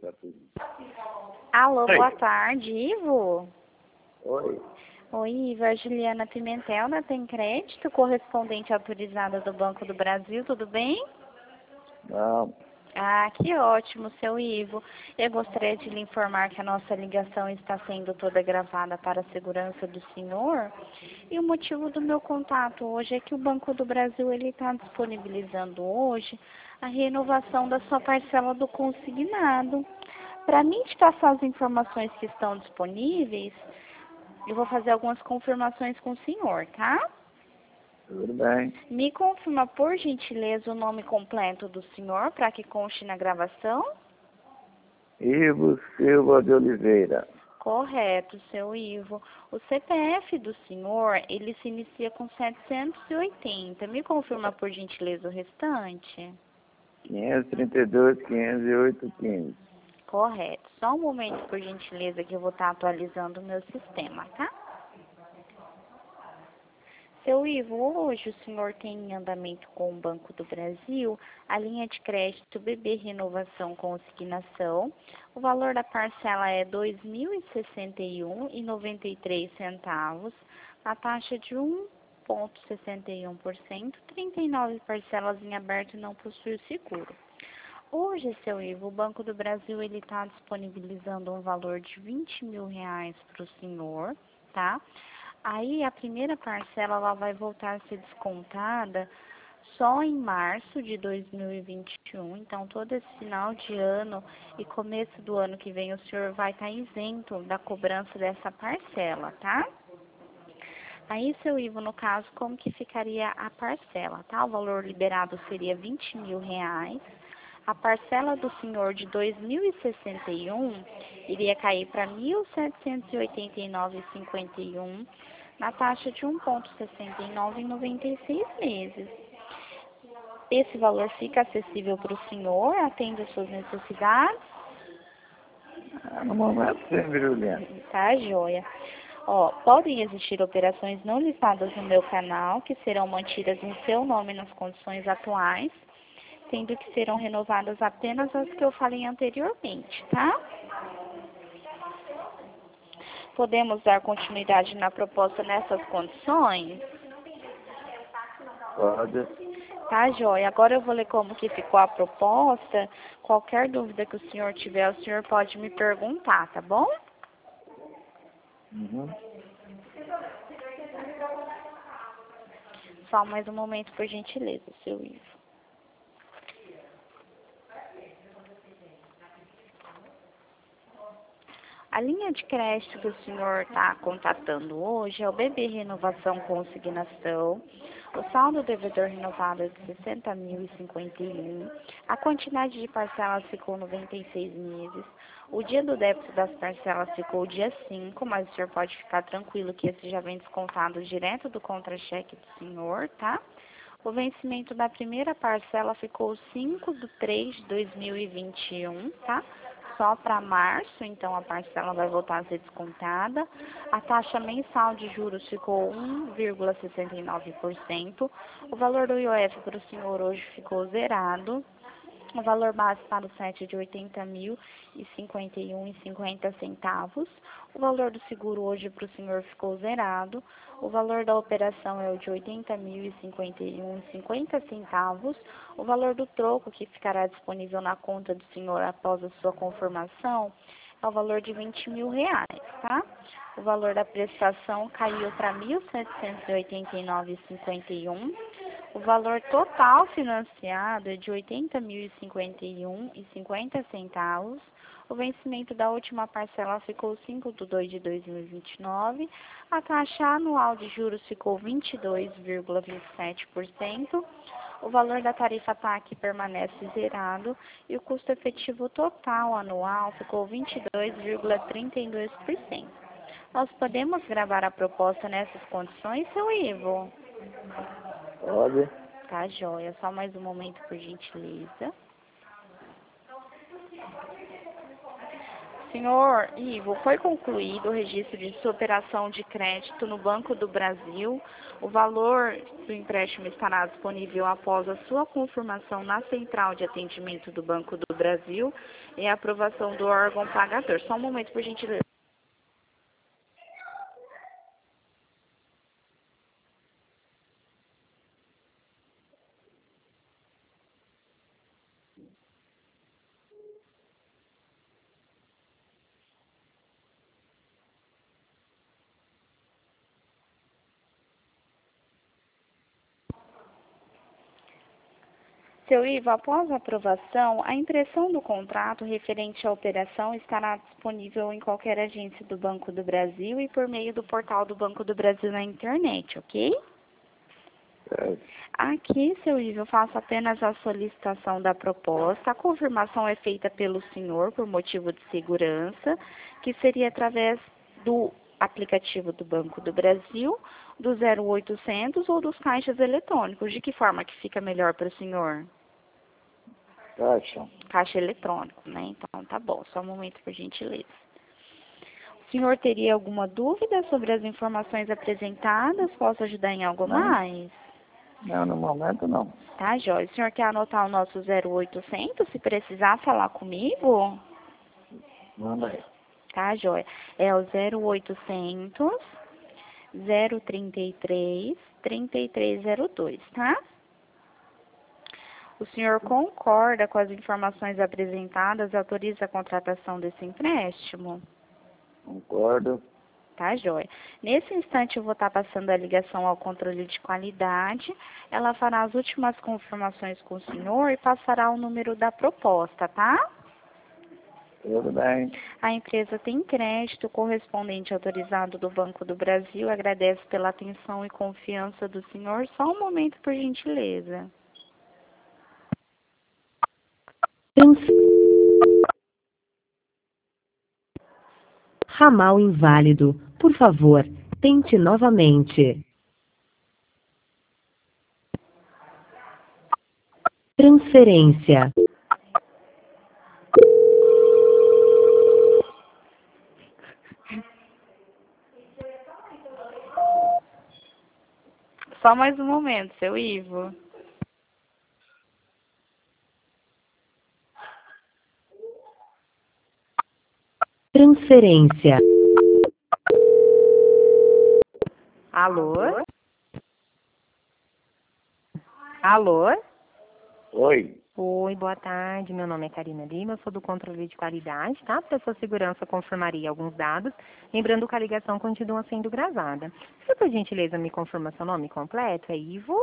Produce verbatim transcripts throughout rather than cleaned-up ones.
Alô, Oi. boa tarde, Ivo? Oi. Oi, Ivo, é a Juliana Pimentel, da Tem Crédito, correspondente autorizada do Banco do Brasil, tudo bem? Não. Ah, que ótimo, seu Ivo. Eu gostaria de lhe informar que a nossa ligação está sendo toda gravada para a segurança do senhor. E o motivo do meu contato hoje é que o Banco do Brasil ele está disponibilizando hoje a renovação da sua parcela do consignado. Para mim te passar as informações que estão disponíveis, eu vou fazer algumas confirmações com o senhor, tá? Tudo bem. Me confirma, por gentileza, o nome completo do senhor, para que conste na gravação? Ivo Silva de Oliveira. Correto, seu Ivo. O C P F do senhor, ele se inicia com setecentos e oitenta. Me confirma, por gentileza, o restante? quinhentos e trinta e dois, quinhentos e oito, quinze. Correto. Só um momento, por gentileza, que eu vou estar atualizando o meu sistema, tá? Seu Ivo, hoje o senhor tem em andamento com o Banco do Brasil a linha de crédito B B Renovação Consignação. O valor da parcela é dois mil e sessenta e um reais e noventa e três centavos, a taxa de um vírgula sessenta e um por cento, trinta e nove parcelas em aberto e não possui seguro. Hoje, seu Ivo, o Banco do Brasil ele está disponibilizando um valor de vinte mil reais para o senhor, tá? Aí a primeira parcela ela vai voltar a ser descontada só em março de dois mil e vinte e um. Então, todo esse final de ano e começo do ano que vem, o senhor vai estar isento da cobrança dessa parcela, tá? Aí, seu Ivo, no caso, como que ficaria a parcela, tá? O valor liberado seria vinte mil reais. A parcela do senhor de dois mil e sessenta e um iria cair para mil setecentos e oitenta e nove reais e cinquenta e um centavos, na taxa de um vírgula sessenta e nove em noventa e seis meses. Esse valor fica acessível para o senhor, atende às suas necessidades? Ah, no momento sim, Juliana. Tá, joia. Ó, podem existir operações não listadas no meu canal, que serão mantidas em seu nome nas condições atuais, sendo que serão renovadas apenas as que eu falei anteriormente, tá? Podemos dar continuidade na proposta nessas condições? Pode. Tá, joia. Agora eu vou ler como que ficou a proposta. Qualquer dúvida que o senhor tiver, o senhor pode me perguntar, tá bom? Uhum. Só mais um momento, por gentileza, seu Ivo. A linha de crédito que o senhor está contatando hoje é o B B Renovação Consignação. O saldo devedor renovado é de sessenta mil e cinquenta e um. A quantidade de parcelas ficou noventa e seis meses. O dia do débito das parcelas ficou o dia cinco, mas o senhor pode ficar tranquilo que esse já vem descontado direto do contra-cheque do senhor, tá? O vencimento da primeira parcela ficou cinco de três de dois mil e vinte e um, tá? Só para março, então a parcela vai voltar a ser descontada. A taxa mensal de juros ficou um vírgula sessenta e nove por cento. O valor do I O F para o senhor hoje ficou zerado. O valor base para o sete é de oitenta mil e cinquenta e um reais e cinquenta centavos. O valor do seguro hoje para o senhor ficou zerado. O valor da operação é o de oitenta mil e cinquenta e um reais e cinquenta centavos. O valor do troco que ficará disponível na conta do senhor após a sua confirmação é o valor de vinte mil reais, tá? O valor da prestação caiu para mil setecentos e oitenta e nove reais e cinquenta e um centavos. O valor total financiado é de oitenta mil e cinquenta e um reais e cinquenta centavos. O vencimento da última parcela ficou cinco de dois de dois mil e vinte e nove. A taxa anual de juros ficou vinte e dois vírgula vinte e sete por cento. O valor da tarifa T A C permanece zerado e o custo efetivo total anual ficou vinte e dois vírgula trinta e dois por cento. Nós podemos gravar a proposta nessas condições, seu Ivo? Pode. Tá, joia. Só mais um momento, por gentileza. Senhor Ivo, foi concluído o registro de sua operação de crédito no Banco do Brasil. O valor do empréstimo estará disponível após a sua confirmação na central de atendimento do Banco do Brasil e a aprovação do órgão pagador. Só um momento, por gentileza. Seu Ivo, após a aprovação, a impressão do contrato referente à operação estará disponível em qualquer agência do Banco do Brasil e por meio do portal do Banco do Brasil na internet, ok? Certo. Aqui, seu Ivo, eu faço apenas a solicitação da proposta. A confirmação é feita pelo senhor por motivo de segurança, que seria através do aplicativo do Banco do Brasil, do zero oitocentos ou dos caixas eletrônicos. De que forma que fica melhor para o senhor? Caixa. Caixa eletrônico, né? Então, tá bom. Só um momento, por gentileza. O senhor teria alguma dúvida sobre as informações apresentadas? Posso ajudar em algo Não. mais? Não, no momento não. Tá, Jóia. O senhor quer anotar o nosso zero oitocentos, se precisar falar comigo? Manda aí. Tá, Jóia. É o zero oitocentos, zero trinta e três, trinta e três zero dois, tá? O senhor concorda com as informações apresentadas e autoriza a contratação desse empréstimo? Concordo. Tá, Jóia. Nesse instante eu vou estar passando a ligação ao controle de qualidade. Ela fará as últimas confirmações com o senhor e passará o número da proposta, tá? Tudo bem. A empresa tem crédito correspondente autorizado do Banco do Brasil. Agradece pela atenção e confiança do senhor. Só um momento, por gentileza. Ramal inválido. Por favor, tente novamente. Transferência. Só mais um momento, seu Ivo. Transferência. Alô? Alô? Oi. Oi, boa tarde. Meu nome é Karina Lima, eu sou do controle de qualidade, tá? Para sua segurança, confirmaria alguns dados, lembrando que a ligação continua sendo gravada. Se por gentileza me confirma seu nome completo, é Ivo?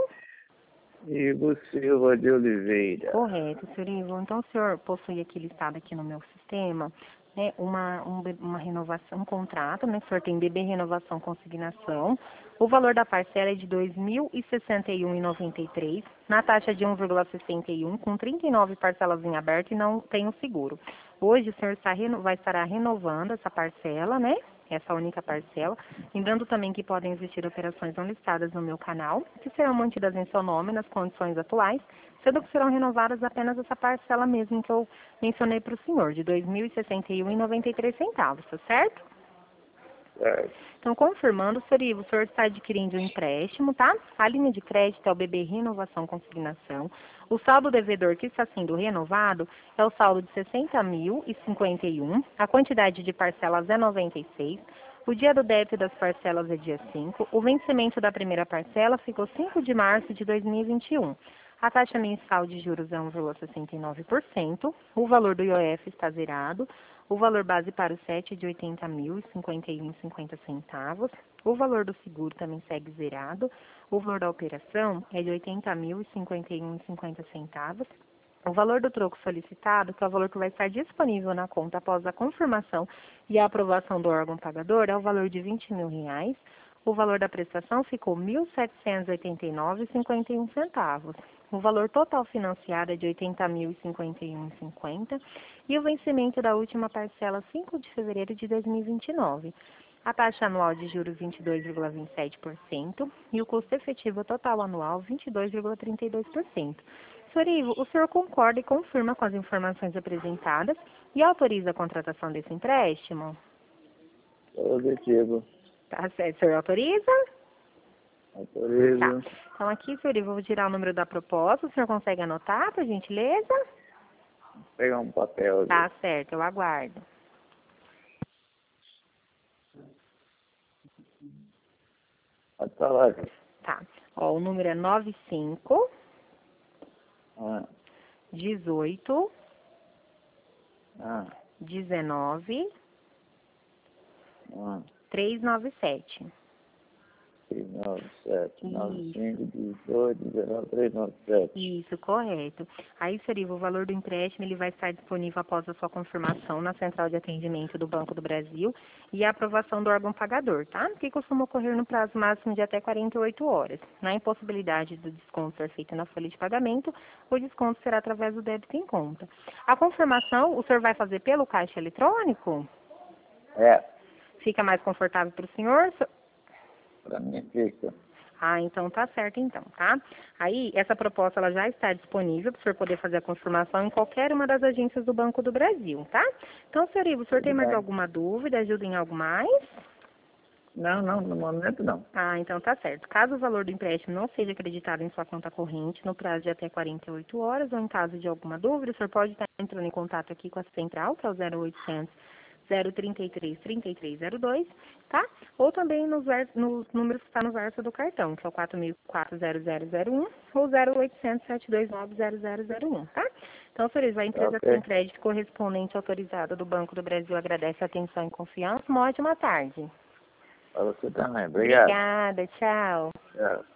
Ivo Silva de Oliveira. Correto, senhor Ivo. Então, o senhor possui aqui listado aqui no meu sistema, né, uma, um, uma renovação, um contrato, né, que o senhor tem B B Renovação Consignação. O valor da parcela é de dois mil e sessenta e um reais e noventa e três centavos, na taxa de um vírgula sessenta e um, com trinta e nove parcelas em aberto e não tem o seguro. Hoje o senhor está, vai estar renovando essa parcela, né? Essa única parcela. Lembrando também que podem existir operações não listadas no meu canal, que serão mantidas em seu nome nas condições atuais, sendo que serão renovadas apenas essa parcela mesmo que eu mencionei para o senhor, de dois mil e sessenta e um reais e noventa e três centavos, tá certo? Certo. Então, confirmando, senhor Ivo, o senhor está adquirindo um empréstimo, tá? A linha de crédito é o B B Renovação Consignação. O saldo devedor que está sendo renovado é o saldo de sessenta mil e cinquenta e um. A quantidade de parcelas é noventa e seis. O dia do débito das parcelas é dia cinco. O vencimento da primeira parcela ficou cinco de março de dois mil e vinte e um. A taxa mensal de juros é um vírgula sessenta e nove por cento. O valor do I O F está zerado. O valor base para o S E T é de oitenta mil e cinquenta e um reais e cinquenta centavos. O valor do seguro também segue zerado. O valor da operação é de oitenta mil e cinquenta e um reais e cinquenta centavos. O valor do troco solicitado, que é o valor que vai estar disponível na conta após a confirmação e a aprovação do órgão pagador, é o valor de vinte mil reais. O valor da prestação ficou mil setecentos e oitenta e nove reais e cinquenta e um centavos. O valor total financiado é de oitenta mil e cinquenta e um reais e cinquenta centavos e o vencimento da última parcela cinco de fevereiro de dois mil e vinte e nove. A taxa anual de juros vinte e dois vírgula vinte e sete por cento e o custo efetivo total anual vinte e dois vírgula trinta e dois por cento. Senhor Ivo, o senhor concorda e confirma com as informações apresentadas e autoriza a contratação desse empréstimo? Positivo. Tá certo, o senhor autoriza? Autorizo. Tá. Então aqui, senhor Ivo, eu vou tirar o número da proposta. O senhor consegue anotar, por gentileza? Vou pegar um papel. Tá certo, eu aguardo. Pode falar. Tá. Ó, o número é nove cinco, Ah, dezoito, ah, dezenove, ah. trezentos e noventa e sete. três nove sete, nove Isso. cinco, dezoito, dezenove, três nove sete. Isso, correto. Aí, senhor Ivo, o valor do empréstimo ele vai estar disponível após a sua confirmação na central de atendimento do Banco do Brasil e a aprovação do órgão pagador, tá? Que costuma ocorrer no prazo máximo de até quarenta e oito horas. Na impossibilidade do desconto ser feito na folha de pagamento, o desconto será através do débito em conta. A confirmação, o senhor vai fazer pelo caixa eletrônico? É, Fica mais confortável para o senhor? pra mim fica. Ah, então tá certo então, tá? Aí, essa proposta ela já está disponível para o senhor poder fazer a confirmação em qualquer uma das agências do Banco do Brasil, tá? Então, senhor Ivo, o senhor tem mais bem. alguma dúvida? Ajuda em algo mais? Não, não, no momento não. Ah, então tá certo. Caso o valor do empréstimo não seja acreditado em sua conta corrente no prazo de até quarenta e oito horas ou em caso de alguma dúvida, o senhor pode estar entrando em contato aqui com a central, que é o zero oitocentos, zero trinta e três, trinta e três zero dois, tá? Ou também nos, ver- nos números que está no verso do cartão, que é o quatro mil e quatro zero zero zero um ou zero oitocentos, sete dois nove, zero zero zero um, tá? Então, senhores, a empresa Ok. Tem Crédito Correspondente Autorizada do Banco do Brasil agradece a atenção e confiança. Uma ótima tarde. Pra você também. Obrigado. Obrigada, tchau. Tchau.